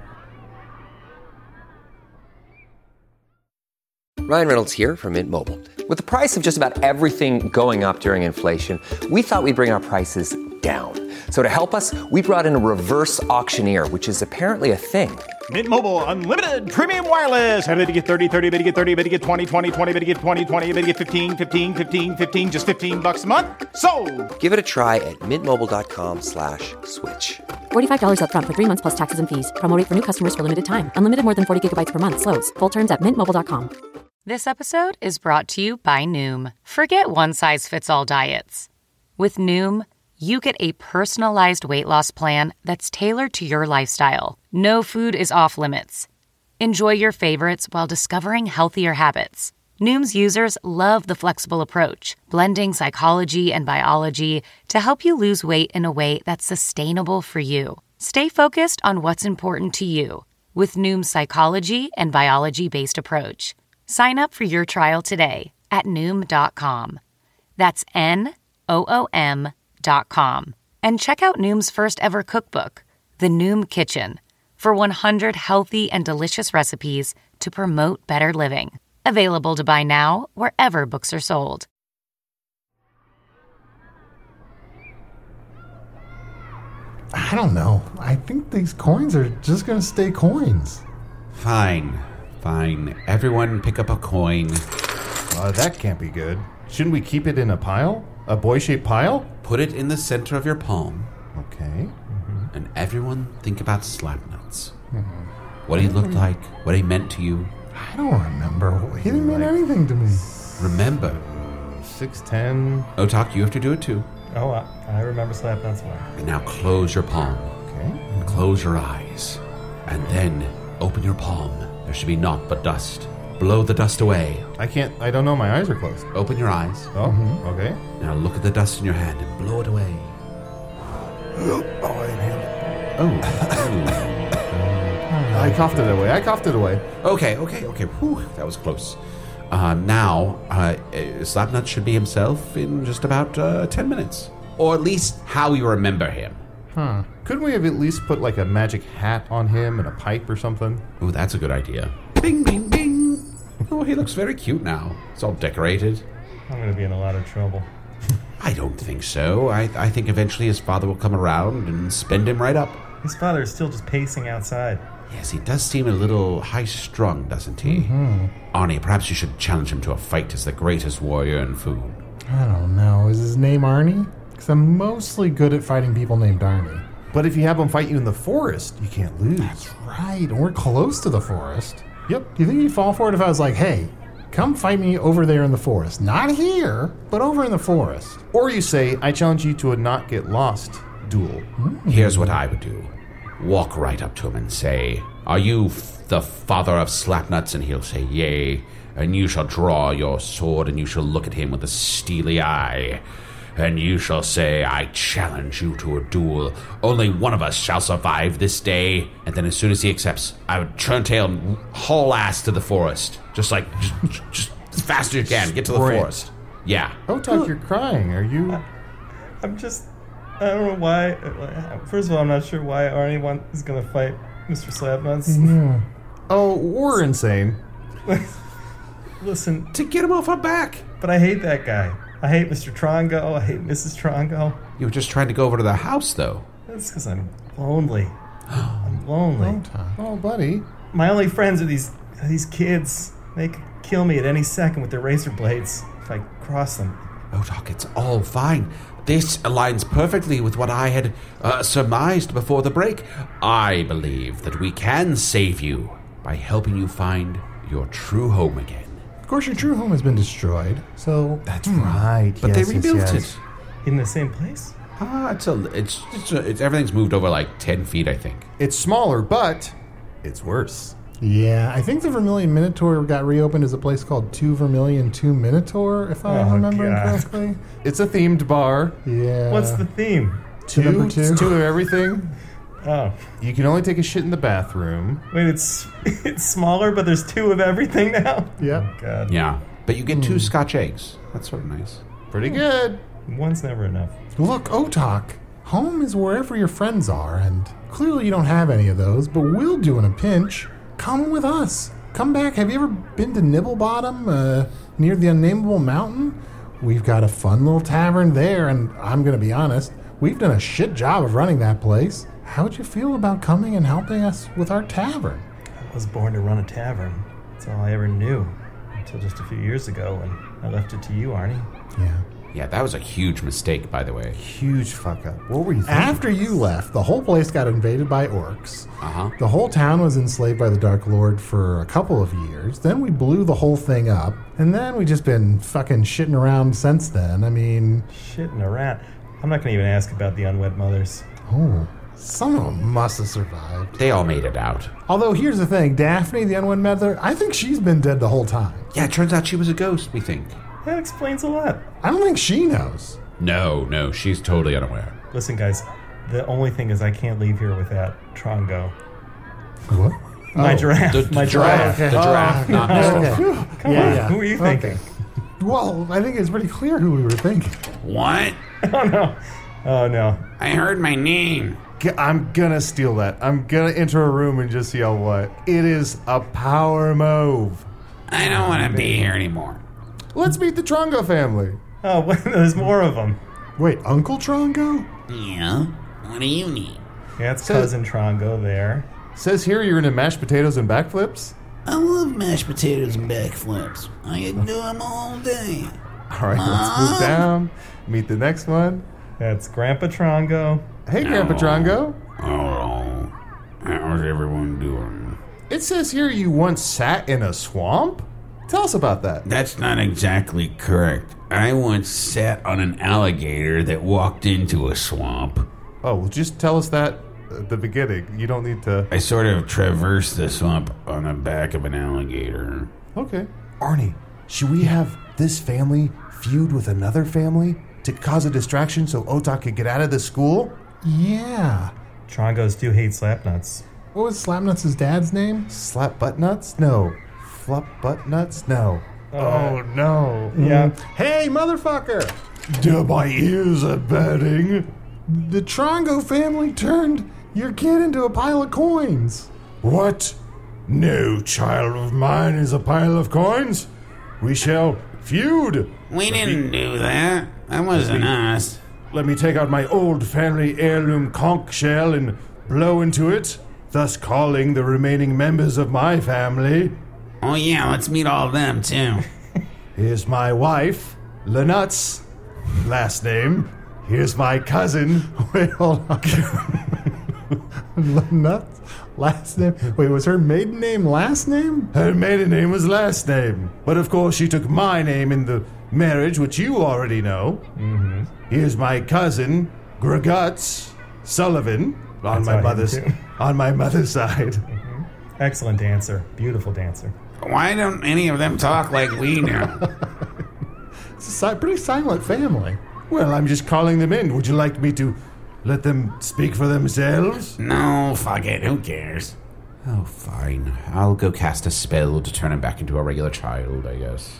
Ryan Reynolds here from Mint Mobile. With the price of just about everything going up during inflation, we thought we'd bring our prices down. So to help us, we brought in a reverse auctioneer, which is apparently a thing. Mint Mobile Unlimited Premium Wireless. How to get thirty, thirty, how to get thirty, how to get twenty, twenty, twenty, how to get twenty, twenty, how to get fifteen, fifteen, fifteen, fifteen, just fifteen bucks a month? Sold! Give it a try at mintmobile.com slash switch. forty-five dollars up front for three months plus taxes and fees. Promo rate for new customers for limited time. Unlimited more than forty gigabytes per month. Slows full terms at mint mobile dot com. This episode is brought to you by Noom. Forget one-size-fits-all diets. With Noom, you get a personalized weight loss plan that's tailored to your lifestyle. No food is off limits. Enjoy your favorites while discovering healthier habits. Noom's users love the flexible approach, blending psychology and biology to help you lose weight in a way that's sustainable for you. Stay focused on what's important to you with Noom's psychology and biology-based approach. Sign up for your trial today at Noom dot com. That's N O O M dot com. And check out Noom's first ever cookbook, The Noom Kitchen, for one hundred healthy and delicious recipes to promote better living. Available to buy now wherever books are sold. I don't know. I think these coins are just going to stay coins. Fine, fine. Everyone pick up a coin. Uh, that can't be good. Shouldn't we keep it in a pile? A boy-shaped pile? Put it in the center of your palm, Okay. and everyone think about Slapnuts. What he looked like, what he meant to you. I don't remember. He didn't mean anything to me. Remember, six ten. Otak, you have to do it too. Oh, I, I remember Slapnuts well. And now close your palm. Okay. And close your eyes. And then open your palm. There should be naught but dust. Blow the dust away. I can't. I don't know. My eyes are closed. Open your eyes. Oh. Okay. Now look at the dust in your hand and blow it away. Oh, I inhaled it. Oh. I coughed it away. I coughed it away. Okay, okay, okay. Whew, that was close. Uh, now, uh, Slapnut should be himself in just about uh, ten minutes. Or at least how we remember him. Huh. Couldn't we have at least put like a magic hat on him and a pipe or something? Ooh, that's a good idea. Bing, bing, bing. Oh, he looks very cute now. It's all decorated. I'm going to be in a lot of trouble. I don't think so. I, I think eventually his father will come around and spend him right up. His father is still just pacing outside. Yes, he does seem a little high-strung, doesn't he? Mm-hmm. Arnie, perhaps you should challenge him to a fight as the greatest warrior in Foon. I don't know. Is his name Arnie? Because I'm mostly good at fighting people named Arnie. But if you have him fight you in the forest, you can't lose. That's right. And we're close to the forest. Yep. Do you think he'd fall for it if I was like, hey, come fight me over there in the forest? Not here, but over in the forest. Or you say, I challenge you to a not get lost duel. Mm. Here's what I would do. Walk right up to him and say, are you f- the father of Slapnuts? And he'll say, yea. And you shall draw your sword and you shall look at him with a steely eye. and you shall say, I challenge you to a duel. Only one of us shall survive this day. And then as soon as he accepts, I would turn tail and haul ass to the forest. Just like, just, just as fast as you can, get to the Sprint. forest. Yeah. Otak, you're crying. Are you... I, I'm just... I don't know why... First of all, I'm not sure why Arnie want, is going to fight Mister Slapnuts. Yeah. Oh, we're insane. Listen... To get him off our back. But I hate that guy. I hate Mister Trongo. I hate Missus Trongo. You were just trying to go over to the house, though. That's because I'm lonely. I'm lonely. Oh, buddy. My only friends are these are these kids. They could kill me at any second with their razor blades if I cross them. Oh, Doc, it's all fine. This aligns perfectly with what I had uh, surmised before the break. I believe that we can save you by helping you find your true home again. Of course, your true home has been destroyed, so... That's hmm. right. But yes, they rebuilt yes, yes. it. In the same place? Ah, it's a, it's, it's, a, it's everything's moved over like ten feet, I think. It's smaller, but it's worse. Yeah, I think the Vermilion Minotaur got reopened as a place called Two Vermilion, Two Minotaur, if I'm Oh, remembering God. correctly. It's a themed bar. Yeah. What's the theme? Two, Number two. It's two of everything. Oh. You can only take a shit in the bathroom. Wait, it's it's smaller, but there's two of everything now? Yep. Oh, God. Yeah, but you get two Scotch eggs. That's sort of nice. Pretty good. One's never enough. Look, Otak, home is wherever your friends are, and clearly you don't have any of those, but we'll do in a pinch. Come with us. Come back. Have you ever been to Nibblebottom, uh, near the Unnameable Mountain? We've got a fun little tavern there, and I'm going to be honest, we've done a shit job of running that place. How would you feel about coming and helping us with our tavern? I was born to run a tavern. That's all I ever knew. Until just a few years ago when I left it to you, Arnie. Yeah. Yeah, that was a huge mistake, by the way. Huge fuck up. What were you thinking? After you left, the whole place got invaded by orcs. Uh-huh. The whole town was enslaved by the Dark Lord for a couple of years. Then we blew the whole thing up. And then we just been fucking shitting around since then. I mean... Shitting around. I'm not going to even ask about the unwed mothers. Oh, some of them must have survived. They all made it out. Although, here's the thing. Daphne, the unwed mother, I think she's been dead the whole time. Yeah, it turns out she was a ghost, we think. That explains a lot. I don't think she knows. No, no, she's totally unaware. Listen, guys, the only thing is I can't leave here without Trongo. What? My Oh, giraffe. The, the My giraffe. giraffe. The giraffe, Oh, not okay. Mister Okay. Come Yeah, on. yeah. Who were you thinking? Okay. Well, I think it's pretty clear who we were thinking. What? Oh, no. Oh, no. I heard my name. G- I'm gonna steal that. I'm gonna enter a room and just yell what? It is a power move. I don't want to be here anymore. Let's meet the Trongo family. Oh, well, there's more of them. Wait, Uncle Trongo? Yeah? What do you need? Yeah, it's So- Cousin Trongo there. Says here you're into mashed potatoes and backflips. I love mashed potatoes and backflips. I can do them all day. All right, let's move down. Meet the next one. That's Grandpa Trongo. Hey, Grandpa Trongo. Oh, how's everyone doing? It says here you once sat in a swamp. Tell us about that. That's not exactly correct. I once sat on an alligator that walked into a swamp. Oh, well, just tell us that at the beginning. You don't need to. I sort of traversed the swamp on the back of an alligator. Okay. Arnie, should we have this family feud with another family to cause a distraction so Otak could get out of the school? Yeah. Trongos do hate slapnuts. What was Slapnuts' dad's name? Slap butt nuts? No. Flop butt nuts? No. Uh, oh, no. Yeah. Hey, motherfucker! Do my ears are burning. The Trongo family turned your kid into a pile of coins. What? No child of mine is a pile of coins. We shall feud. We didn't do that. That wasn't us. Let me take out my old family heirloom conch shell and blow into it, thus calling the remaining members of my family. Oh yeah, let's meet all of them too. Here's my wife, Lenuts, last name. Here's my cousin. Wait, hold on. Nuts? Last name? Wait, was her maiden name last name? Her maiden name was last name. But of course she took my name in the marriage, which you already know. Mm-hmm. Here's my cousin, Greguts Sullivan, on That's my how I mother's am too. on my mother's side. Mm-hmm. Excellent dancer. Beautiful dancer. Why don't any of them talk like we do? It's a si- pretty silent family. Well, I'm just calling them in. Would you like me to let them speak for themselves? No, fuck it. Who cares? Oh, fine. I'll go cast a spell to turn him back into a regular child, I guess.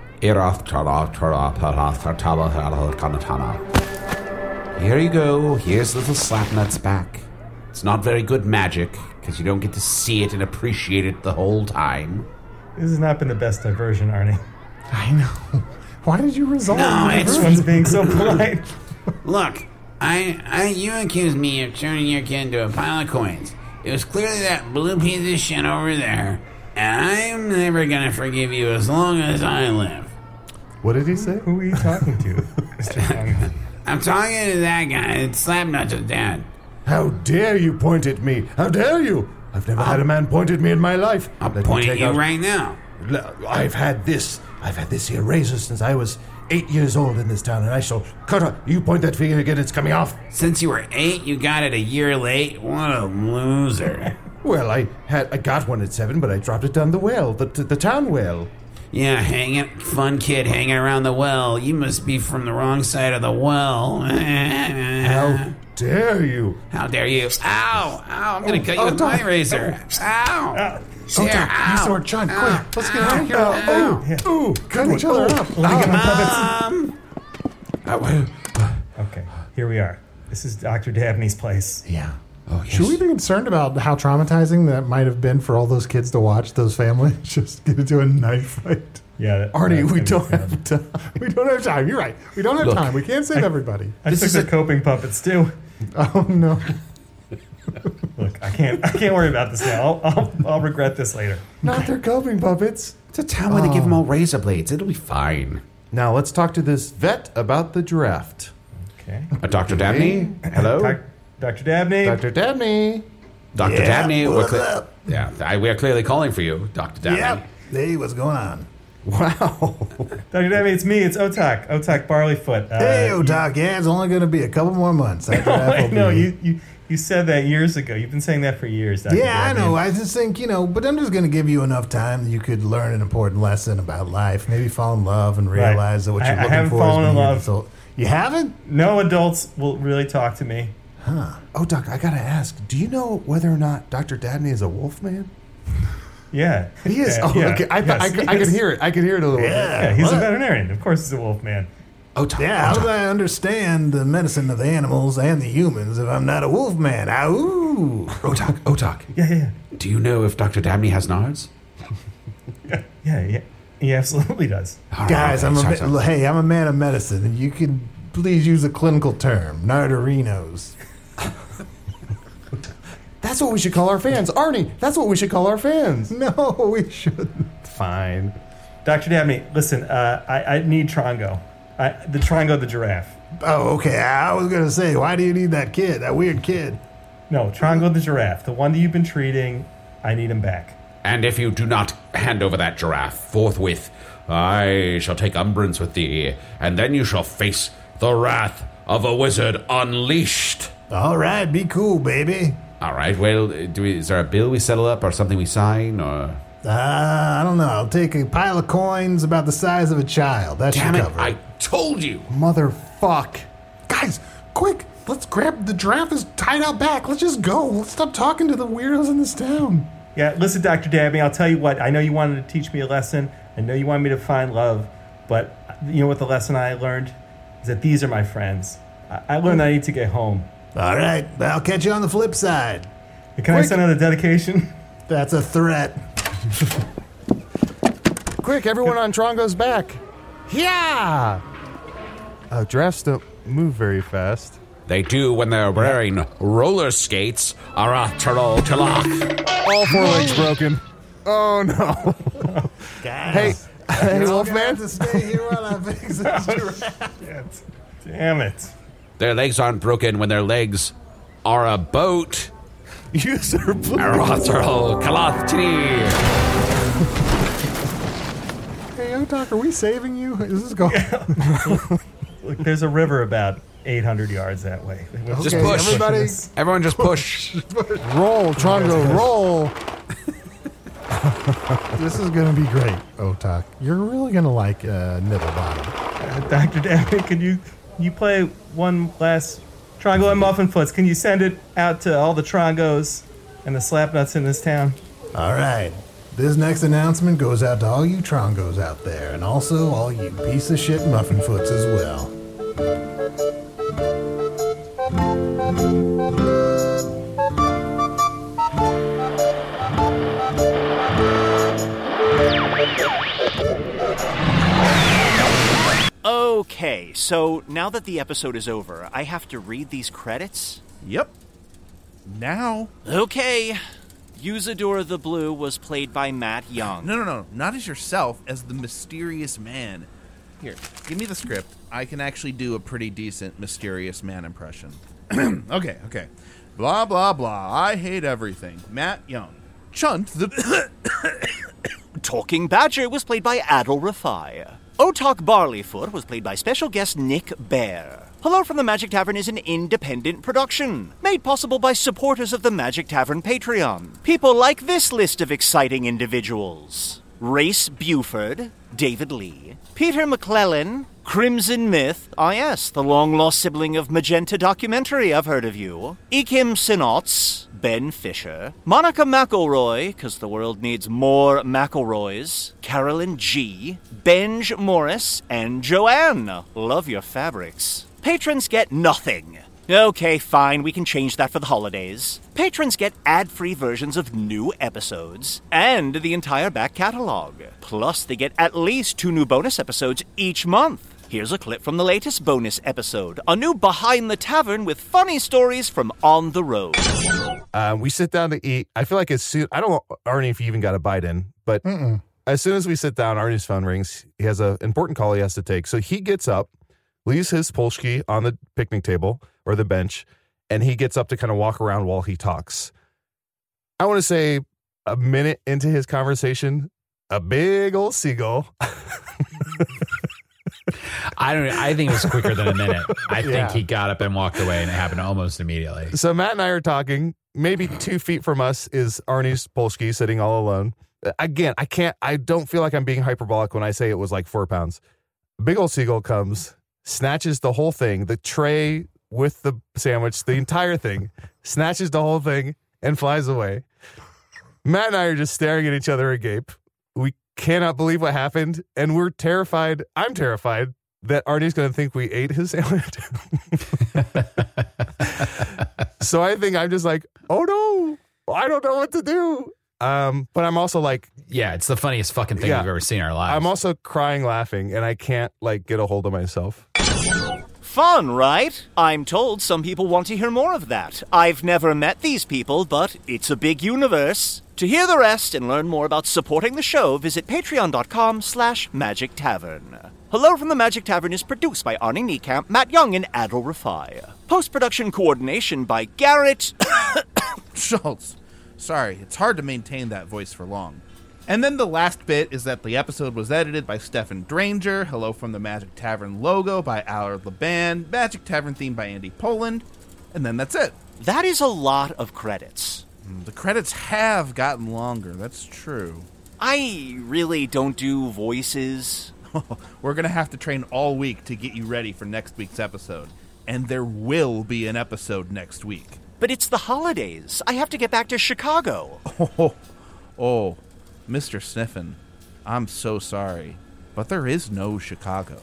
Here you go. Here's little Slapnut's back. It's not very good magic, because you don't get to see it and appreciate it the whole time. This has not been the best diversion, Arnie. I know. Why did you resolve No, the it's diversion? One's being so polite. Look, I, I, you accused me of turning your kid into a pile of coins. It was clearly that blue piece of shit over there, and I'm never gonna forgive you as long as I live. What did he say? Who are you talking to, Mister Young? I'm talking to that guy. It's Slapnut's dad. How dare you point at me? How dare you? I've never had a man point at me in my life. I'm Let me pointing at take you out- right now. L- I've had this. I've had this here razor since I was eight years old in this town, and I shall cut off. You point that finger again, it's coming off. Since you were eight, you got it a year late. What a loser. Well, I had I got one at seven, but I dropped it down the well, the the, the town well. Yeah, hanging, fun kid hanging around the well. You must be from the wrong side of the well. How dare you? How dare you? Ow! Ow! I'm gonna Oh, cut you oh, with don't- my razor. Ow! Oh, Here, Doc, ow! you sword John, Ow. quick. Let's get out of here. Ow. Oh, ooh, cut each other up. Um, Okay, here we are. This is Doctor Dabney's place. Yeah. Oh, yes. Should we be concerned about how traumatizing that might have been for all those kids to watch, those families just get into a knife fight? Yeah, that, Arnie, that's we gonna don't be have fun. time. We don't have time. You're right. We don't have Look, time. We can't save everybody. I This took is the a- coping puppets too. Oh, no. Look, I can't. I can't worry about this now. I'll, I'll, I'll regret this later. Not their coping puppets. It's a town where they give them all razor blades. It'll be fine. Now let's talk to this vet about the draft. Okay. Uh, Doctor Dabney? Hello? Doc, Doctor Dabney. Doctor Dabney. Doctor Yeah, Dabney? We're what's cle- up? Yeah, I, we are clearly calling for you, Doctor Dabney. Hey, what's going on? Wow. Doctor Dabney, it's me. It's Otak. Otak Barleyfoot. Uh, Hey, you- Otak, yeah, it's only going to be a couple more months. After No, wait, F O B. no, you, you you said that years ago. You've been saying that for years, Doctor Yeah, I Dabney. know. I just think, you know, but I'm just going to give you enough time that you could learn an important lesson about life. Maybe fall in love and Right. realize that what I- you're I looking haven't for fallen is in being love. adult. You haven't? No adults will really talk to me. Oh, Doc, I gotta ask. Do you know whether or not Doctor Dabney is a wolf man? Yeah. He is. Yeah, oh, yeah, okay. I, yes, I, I, yes. can hear it. I can hear it a little Yeah. Yeah, he's What? a veterinarian. Of course, he's a wolf man. Oh, Doc- Yeah, oh, how Doc- do I understand the medicine of the animals and the humans if I'm not a wolf man? Ow! Otak, Otak, Yeah, yeah, do you know if Doctor Dabney has nards? yeah, yeah, yeah. He absolutely does. All right, Guys, okay, I'm a sorry, ma- sorry. hey, I'm a man of medicine, and you can please use a clinical term, nardarinos. That's what we should call our fans. Arnie, that's what we should call our fans. No, we shouldn't. Fine. Doctor Dabney, listen, uh, I, I need Trongo. I, the Trongo the giraffe. Oh, okay. I was gonna say, why do you need that kid, that weird kid? No, Trongo the giraffe. The one that you've been treating, I need him back. And if you do not hand over that giraffe forthwith, I shall take umbrance with thee, and then you shall face the wrath of a wizard unleashed. All right, be cool, baby. All right, well, do we, is there a bill we settle up or something we sign, or... Uh, I don't know. I'll take a pile of coins about the size of a child. That Damn should it, cover I it. told you! Motherfuck. Guys, quick! Let's grab the giraffe is tied out back. Let's just go. Let's stop talking to the weirdos in this town. Yeah, listen, Doctor Dabney, I'll tell you what. I know you wanted to teach me a lesson. I know you want me to find love. But you know what the lesson I learned? Is that these are my friends. I, I learned that I need to get home. All right, I'll catch you on the flip side. Can I send out a dedication? That's a threat. Quick, everyone on Trongo's back. Yeah! Uh, giraffes don't move very fast. They do when they're wearing roller skates. Aratarol talak. All four legs broken. Oh, no. Guys, Hey, hey, you're all Wolfman. gonna have to stay here while I fix this giraffe. Damn it. Their legs aren't broken when their legs are a boat. User blue. Aratarol kalathini. Hey, Otak, are we saving you? Is this going? Look, there's a river about eight hundred yards that way. Just Okay, push. everybody. Everyone just push. Roll, Trongo, roll. This is going to be great, Otak. You're really going to like uh, Nibblebottom. Uh, Doctor Dabney, can you you play one last Trongo and Muffinfoots. Can you send it out to all the Trongos and the Slapnuts in this town? All right. This next announcement goes out to all you Trongos out there, and also all you piece of shit Muffinfoots as well. Okay, so now that the episode is over, I have to read these credits? Yep. Now. Okay. Usador the Blue was played by Matt Young. No, no, no. Not as yourself, as the mysterious man. Here, give me the script. I can actually do a pretty decent mysterious man impression. okay, okay. Blah, blah, blah. I hate everything. Matt Young. Chunt the... Talking Badger was played by Adol Rafai. Otok Barleyfoot was played by special guest Nick Bear. Hello from the Magic Tavern is an independent production, made possible by supporters of the Magic Tavern Patreon. People like this list of exciting individuals. Race Buford, David Lee, Peter McClellan, Crimson Myth, ah yes, the long-lost sibling of Magenta Documentary, I've heard of you, Ekim Sinots, Ben Fisher, Monica McElroy, because the world needs more McElroys, Carolyn G, Benj Morris, and Joanne. Love your fabrics. Patrons get nothing. Okay, fine, we can change that for the holidays. Patrons get ad-free versions of new episodes and the entire back catalog. Plus, they get at least two new bonus episodes each month. Here's a clip from the latest bonus episode, a new Behind the Tavern with funny stories from on the road. Uh, we sit down to eat. I feel like as soon, I don't know, Arnie, if you even got a bite in, but Mm-mm. as soon as we sit down, Arnie's phone rings. He has an important call he has to take. So he gets up, leaves his Polski on the picnic table or the bench, and he gets up to kind of walk around while he talks. I want to say a minute into his conversation, a big old seagull. I don't. I think it was quicker than a minute. I think Yeah. he got up and walked away, and it happened almost immediately. So Matt and I are talking. Maybe two feet from us is Arnie's Polski sitting all alone. Again, I can't. I don't feel like I'm being hyperbolic when I say it was like four pounds. Big old seagull comes, snatches the whole thing, the tray with the sandwich, the entire thing, snatches the whole thing, and flies away. Matt and I are just staring at each other agape. We cannot believe what happened, and we're terrified. I'm terrified that Arnie's going to think we ate his sandwich. So I think I'm just like, oh no, I don't know what to do. Um, but I'm also like, yeah, it's the funniest fucking thing Yeah. we've ever seen in our lives. I'm also crying, laughing, and I can't like get a hold of myself. Fun, right? I'm told some people want to hear more of that. I've never met these people, but it's a big universe. To hear the rest and learn more about supporting the show, visit patreon.com slash Magic Tavern. Hello from the Magic Tavern is produced by Arnie Niekamp, Matt Young, and Adol Rafai. Post-production coordination by Garrett Schultz. Sorry, it's hard to maintain that voice for long. And then the last bit is that the episode was edited by Stefan Dranger, Hello from the Magic Tavern logo by Allard Laban, Magic Tavern theme by Andy Poland, and then that's it. That is a lot of credits. The credits have gotten longer, that's true. I really don't do voices. We're going to have to train all week to get you ready for next week's episode. And there will be an episode next week. But it's the holidays. I have to get back to Chicago. Oh, oh, Mister Sniffin, I'm so sorry, but there is no Chicago.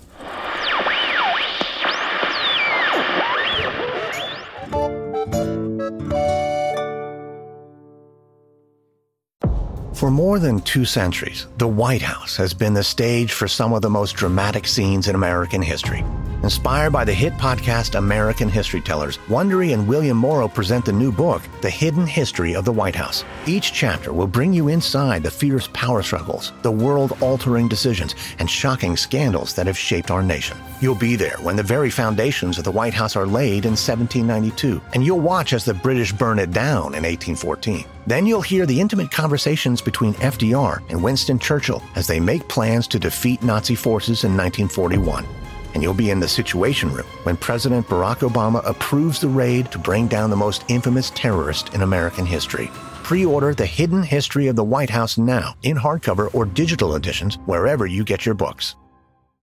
For more than two centuries, the White House has been the stage for some of the most dramatic scenes in American history. Inspired by the hit podcast American History Tellers, Wondery and William Morrow present the new book, The Hidden History of the White House. Each chapter will bring you inside the fierce power struggles, the world-altering decisions, and shocking scandals that have shaped our nation. You'll be there when the very foundations of the White House are laid in seventeen ninety-two, and you'll watch as the British burn it down in eighteen fourteen. Then you'll hear the intimate conversations between F D R and Winston Churchill as they make plans to defeat Nazi forces in nineteen forty-one. And you'll be in the Situation Room when President Barack Obama approves the raid to bring down the most infamous terrorist in American history. Pre-order The Hidden History of the White House now in hardcover or digital editions wherever you get your books.